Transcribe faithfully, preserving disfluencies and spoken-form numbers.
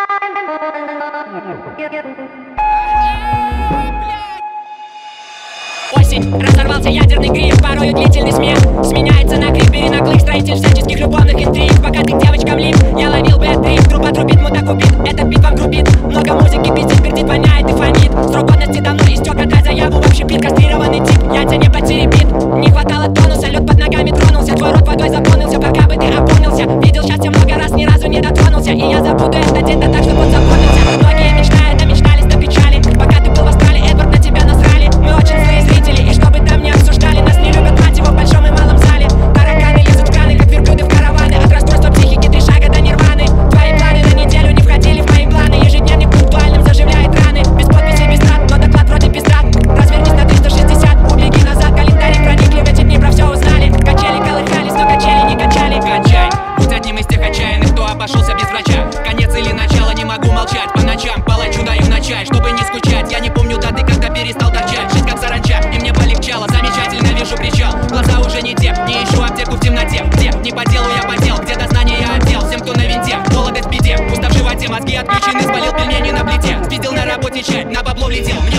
Осень, разорвался ядерный гриф, порою длительный смех сменяется на крик перенаглых строитель всяческих любовных интриг. Пока ты к девочкам лип, я ловил бэт-дрифт. Труба трубит, мудак убит, этот бит вам грубит. Много музыки, пиздит, пердит, воняет и фонит. Срок годности давно истек, отдай заяву в общепит. Кастрированный тип, я тебя не потеребит. Не хватало тонуса, лед под ногами тронулся. Твой рот водой заполнился, пока бы ты опомнился. Видел счастье много раз, ни разу не дотронулся. И я забуду этот день, да так, чтобы он запомнился. Многие мечтают, да мечтались до печали. Пока ты был в Австралии, Эдвард, на тебя насрали. Мы очень злые зрители, и чтобы там не обсуждали, нас не любят, мать его, в большом и малом зале. Тараканы лезут в краны, как верблюды в караваны. От расстройства психики три шага до нирваны. Твои планы на неделю не входили в мои планы. Ежедневник пунктуальным заживляет раны. Без подписи, без трат, но доклад вроде без трат. Развернись на триста шестьдесят, убеги назад. Календарь проникли в эти дни, про все узнали. Качели колыхались, но качели не качали. Качай, будь одним из тех отчаянных, кто обошелся без врача. Конец или начало, не могу молчать. По ночам палачу даю на чай, чтобы не скучать. Я не помню даты, когда перестал торчать. Жить как саранча, и мне полегчало. Замечательно вижу причал, глаза уже не те. Не ищу аптеку в темноте, где не по делу я потел. Где-то знания я отдел, всем, кто на винте. Молодость в беде, пусто в животе, мозги отключены. Спалил пельмени на плите, спиздил на работе чай, на бабло влетел.